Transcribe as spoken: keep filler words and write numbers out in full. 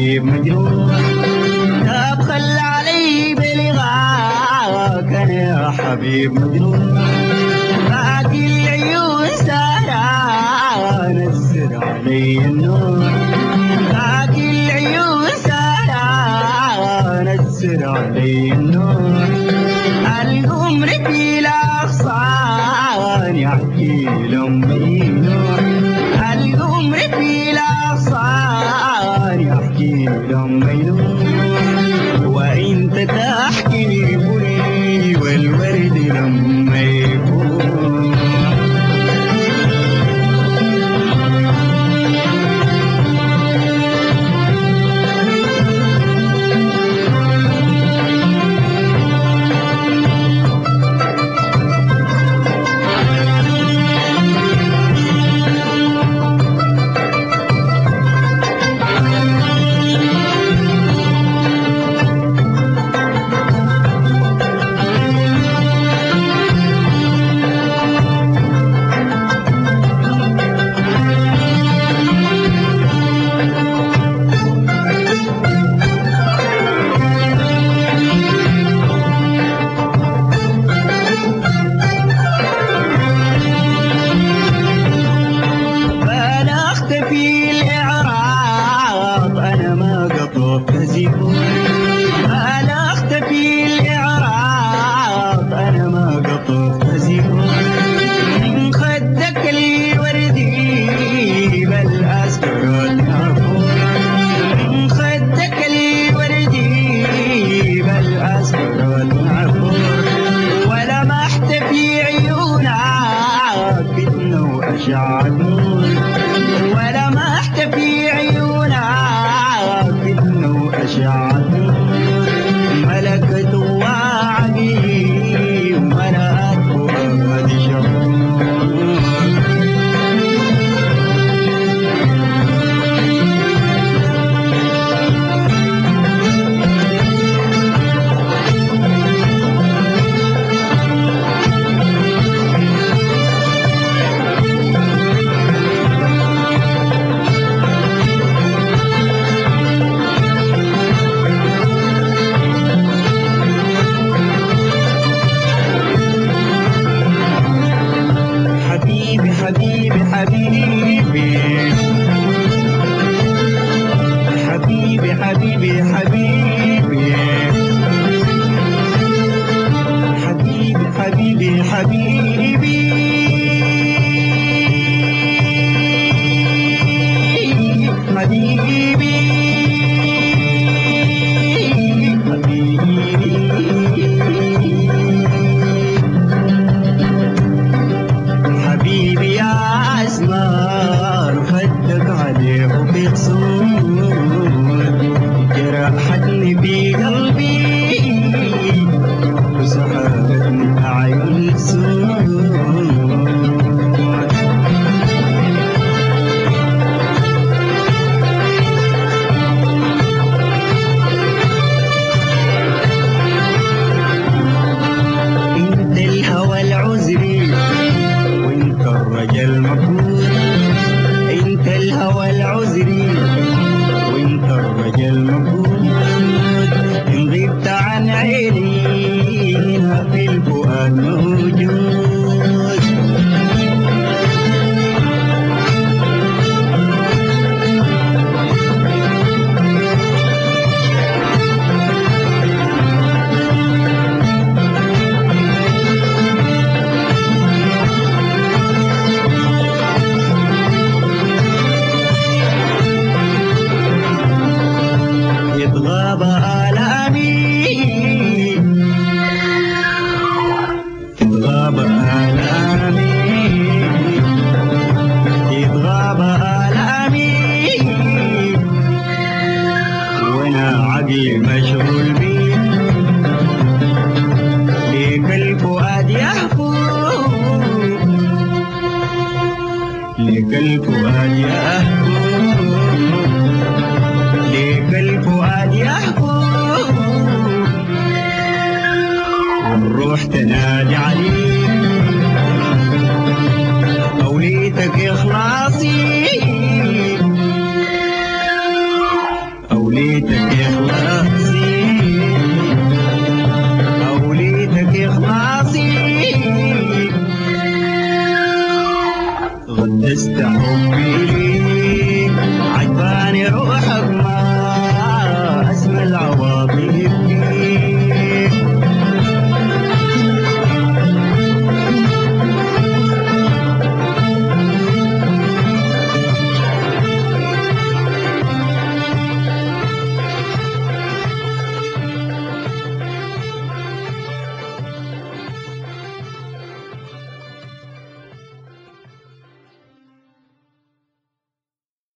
حبيب مجنون تبخل علي بلغاك أنا يا حبيب مجنون باقي العيون سارة نزل علي النور باقي العيون سارة نزل علي النور القمر في الأغصان يحكي لأمي نور القمر في الأغصان يحكي لأمي نور وانت تحكي بني والورد لما يكون ولمحت في عيونها فتنة وأشعة ملكت وعدي وملأت فؤاد شهور حبيبي حبيبي حبيبي حبيبي حبيبي حبيبي حبيبي حبيبي حبيبي حبيبي يا أسمر خدك عليه بتصور جرحتني في قلبي وسحبتني أعين السور انت الهوى العذري الرجل مفروض انت الهوى العذري وانت الرجل مفروض ان غبت عن عيني هنا في الفؤاد موجود يتغاب آلامي تتغاب آلامي تتغاب آلامي وانا عقلي مشغول بي ليك الفؤاد يهفو ليك الفؤاد يهفو ليك الفؤاد يهفو والروح تنادي عليك قوليتك يخلص